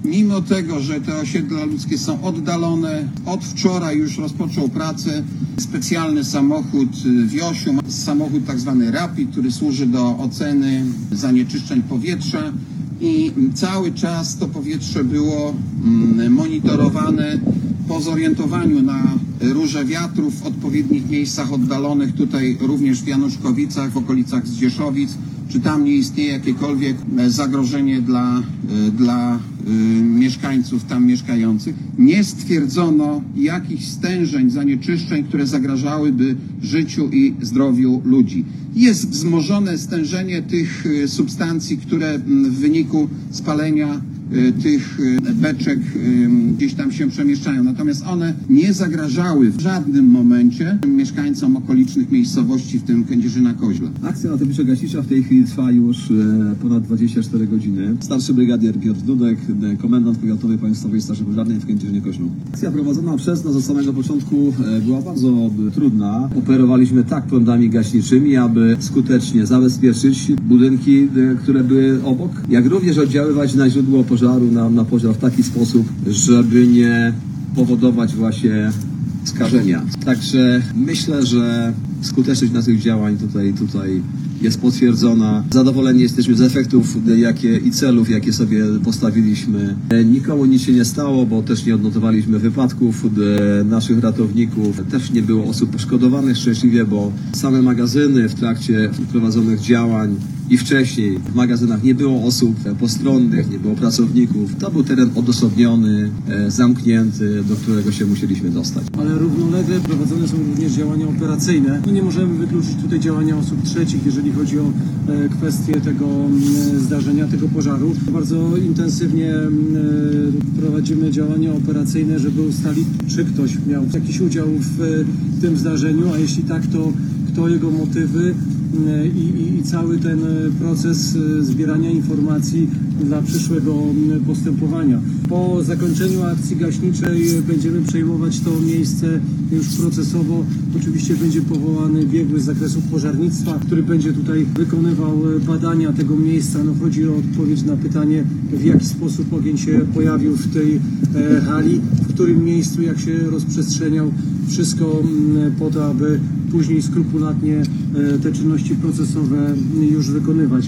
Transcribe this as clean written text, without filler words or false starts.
Mimo tego, że te osiedla ludzkie są oddalone, od wczoraj już rozpoczął pracę specjalny samochód Wiosiu, samochód tak zwany Rapid, który służy do oceny zanieczyszczeń powietrza i cały czas to powietrze było monitorowane po zorientowaniu na rurze wiatrów w odpowiednich miejscach oddalonych, tutaj również w Januszkowicach, w okolicach Zdzieszowic, czy tam nie istnieje jakiekolwiek zagrożenie dla mieszkańców tam mieszkających. Nie stwierdzono jakichś stężeń zanieczyszczeń, które zagrażałyby życiu i zdrowiu ludzi. Jest wzmożone stężenie tych substancji, które w wyniku spalenia tych beczek gdzieś tam się przemieszczają. Natomiast one nie zagrażały w żadnym momencie mieszkańcom okolicznych miejscowości, w tym Kędzierzyna-Koźla. Akcja ratowniczo-gaśnicza w tej chwili trwa już ponad 24 godziny. Starszy brygadier Piotr Dudek, komendant powiatowy Państwowej Straży Pożarnej w Kędzierzynie-Koźlu. Akcja prowadzona przez nas od samego początku była bardzo trudna. Operowaliśmy tak prądami gaśniczymi, aby skutecznie zabezpieczyć budynki, które były obok, jak również oddziaływać na źródło pożaru, na pożar w taki sposób, żeby nie powodować właśnie skażenia. Także myślę, że skuteczność naszych działań tutaj jest potwierdzona. Zadowoleni jesteśmy z efektów i celów, jakie sobie postawiliśmy. Nikomu nic się nie stało, bo też nie odnotowaliśmy wypadków naszych ratowników. Też nie było osób poszkodowanych szczęśliwie, bo same magazyny w trakcie prowadzonych działań i wcześniej w magazynach nie było osób postronnych, nie było pracowników. To był teren odosobniony, zamknięty, do którego się musieliśmy dostać. Ale równolegle prowadzone są również działania operacyjne. Nie możemy wykluczyć tutaj działania osób trzecich, jeżeli chodzi o kwestię tego zdarzenia, tego pożaru. Bardzo intensywnie prowadzimy działania operacyjne, żeby ustalić, czy ktoś miał jakiś udział w tym zdarzeniu, a jeśli tak, to kto, jego motywy i cały ten proces zbierania informacji dla przyszłego postępowania. Po zakończeniu akcji gaśniczej będziemy przejmować to miejsce już procesowo. Oczywiście będzie powołany biegły z zakresu pożarnictwa, który będzie tutaj wykonywał badania tego miejsca. No, chodzi o odpowiedź na pytanie, w jaki sposób ogień się pojawił w tej hali, w którym miejscu, jak się rozprzestrzeniał. Wszystko po to, aby później skrupulatnie te czynności procesowe już wykonywać.